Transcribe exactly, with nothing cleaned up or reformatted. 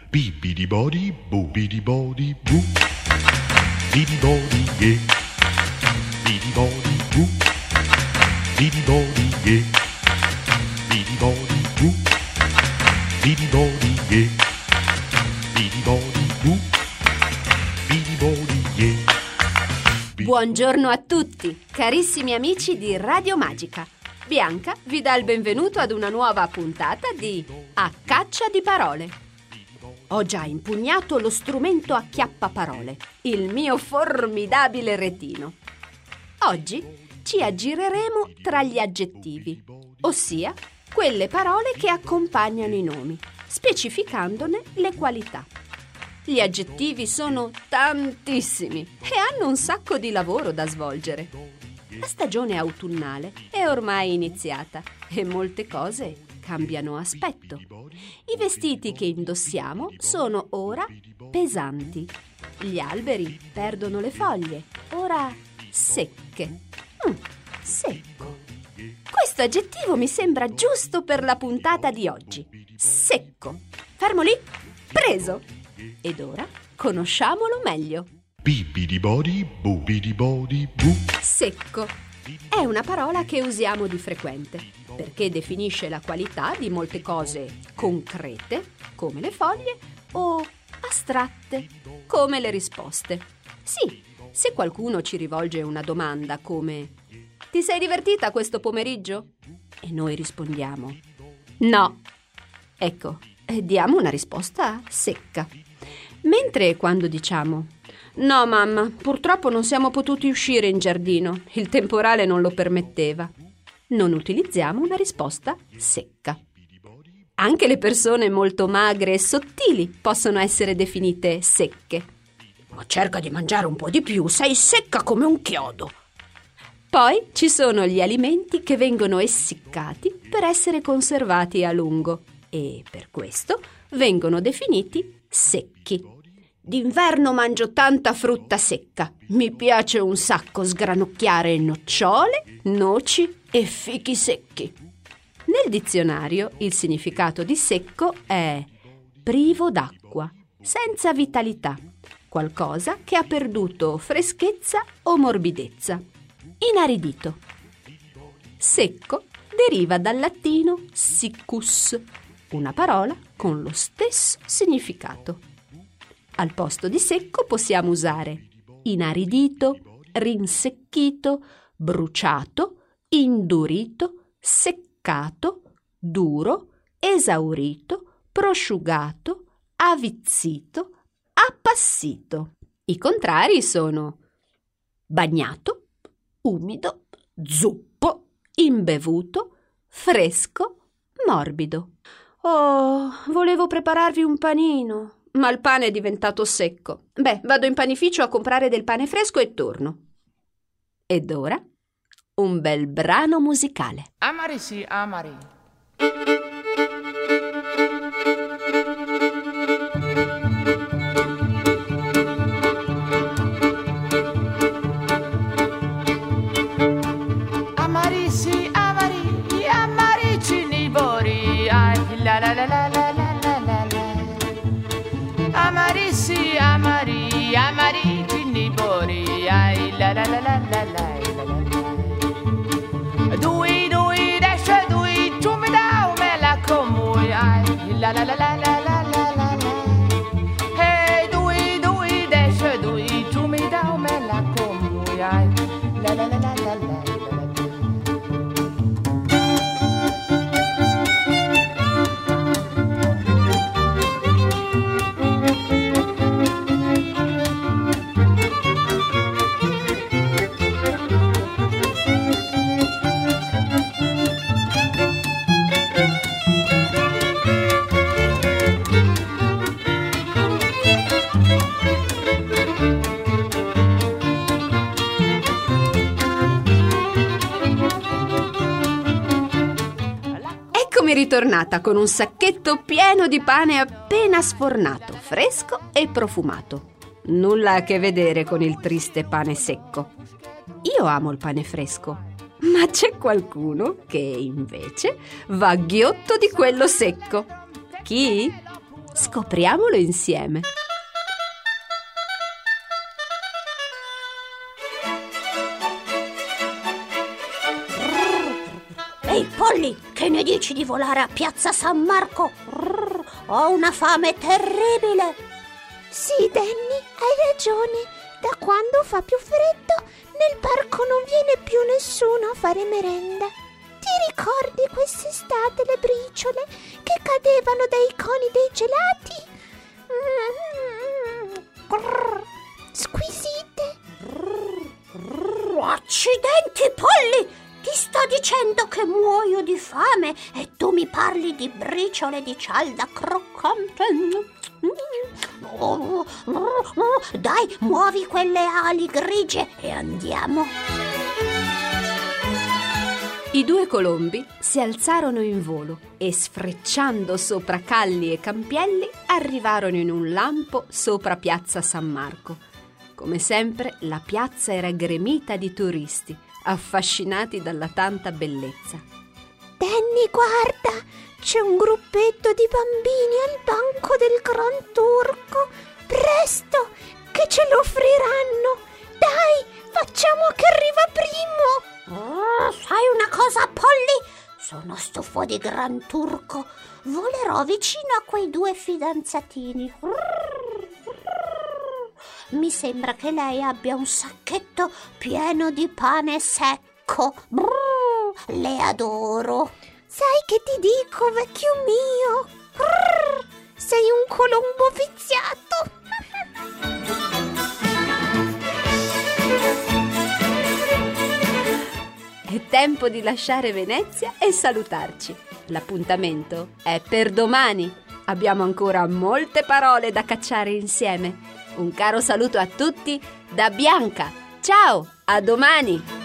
Bibidi body, boobidi body, boo. Bidi body, yeah. Bidi body, boo. Bidi body, yeah. Bidi body, boo. Bidi body, yeah. Bidi body, boo. Bidi body, yeah. Buongiorno a tutti, carissimi amici di Radio Magica. Bianca vi dà il benvenuto ad una nuova puntata di A Caccia di Parole. Ho già impugnato lo strumento acchiappaparole, il mio formidabile retino. Oggi ci aggireremo tra gli aggettivi, ossia quelle parole che accompagnano i nomi, specificandone le qualità. Gli aggettivi sono tantissimi e hanno un sacco di lavoro da svolgere. La stagione autunnale è ormai iniziata e molte cose cambiano aspetto. I vestiti che indossiamo sono ora pesanti. Gli alberi perdono le foglie, ora secche. Mm, secco. Questo aggettivo mi sembra giusto per la puntata di oggi. Secco. Fermo lì. Preso. Ed ora conosciamolo meglio. Bibidi body, boobidi body, boo. Secco è una parola che usiamo di frequente perché definisce la qualità di molte cose concrete, come le foglie, o astratte, come le risposte. Sì, se qualcuno ci rivolge una domanda come «Ti sei divertita questo pomeriggio?» e noi rispondiamo «No». Ecco, diamo una risposta secca. Mentre quando diciamo «No, mamma, purtroppo non siamo potuti uscire in giardino, il temporale non lo permetteva», non utilizziamo una risposta secca. Anche le persone molto magre e sottili possono essere definite secche. «Ma cerca di mangiare un po' di più, sei secca come un chiodo». Poi ci sono gli alimenti che vengono essiccati per essere conservati a lungo e per questo vengono definiti secchi. D'inverno mangio tanta frutta secca. Mi piace un sacco sgranocchiare nocciole, noci e fichi secchi. Nel dizionario il significato di secco è privo d'acqua, senza vitalità, qualcosa che ha perduto freschezza o morbidezza. Inaridito. Secco deriva dal latino siccus, una parola con lo stesso significato. Al posto di secco possiamo usare inaridito, rinsecchito, bruciato, indurito, seccato, duro, esaurito, prosciugato, avvizzito, appassito. I contrari sono bagnato, umido, zuppo, imbevuto, fresco, morbido. Oh, volevo prepararvi un panino, ma il pane è diventato secco. Beh, vado in panificio a comprare del pane fresco e torno. Ed ora un bel brano musicale. Amari sì, amari. Amari sì, amari, gli amarici nibori, ai la la la la la la la la la. Amari sì, amari, amarici nibori, ai la la la la la la. Dui dui desce dui ciumi dau me la comui ai la la la la la la la la la. Hey dui dui desce dui ciumi dau me la comui ai la la la la la la. Ritornata con un sacchetto pieno di pane appena sfornato, fresco e profumato. Nulla a che vedere con il triste pane secco. Io amo il pane fresco, ma c'è qualcuno che invece va a ghiotto di quello secco. Chi? Scopriamolo insieme. Ehi Polly, che ne dici di volare a Piazza San Marco? Rrr, ho una fame terribile. Sì, Danny, hai ragione. Da quando fa più freddo, nel parco non viene più nessuno a fare merenda. Ti ricordi quest'estate le briciole che cadevano dai coni dei gelati? Mm-hmm. Grrr, squisite. Grrr, grrr, accidenti, Polly! Ti sto dicendo che muoio di fame e tu mi parli di briciole di cialda croccante. Dai, muovi quelle ali grigie e andiamo. I due colombi si alzarono in volo e, sfrecciando sopra calli e campielli, arrivarono in un lampo sopra Piazza San Marco. Come sempre, la piazza era gremita di turisti, affascinati dalla tanta bellezza. Danny, guarda, c'è un gruppetto di bambini al banco del Gran Turco. Presto, che ce lo offriranno. Dai, facciamo che arriva primo. Oh, sai una cosa, Polly? Sono stufo di Gran Turco. Volerò vicino a quei due fidanzatini. Mi sembra che lei abbia un sacchetto pieno di pane secco. Brrr, le adoro. Sai che ti dico, vecchio mio? Brrr, sei un colombo viziato. È tempo di lasciare Venezia e salutarci. L'appuntamento è per domani. Abbiamo ancora molte parole da cacciare insieme. Un caro saluto a tutti da Bianca. Ciao, a domani!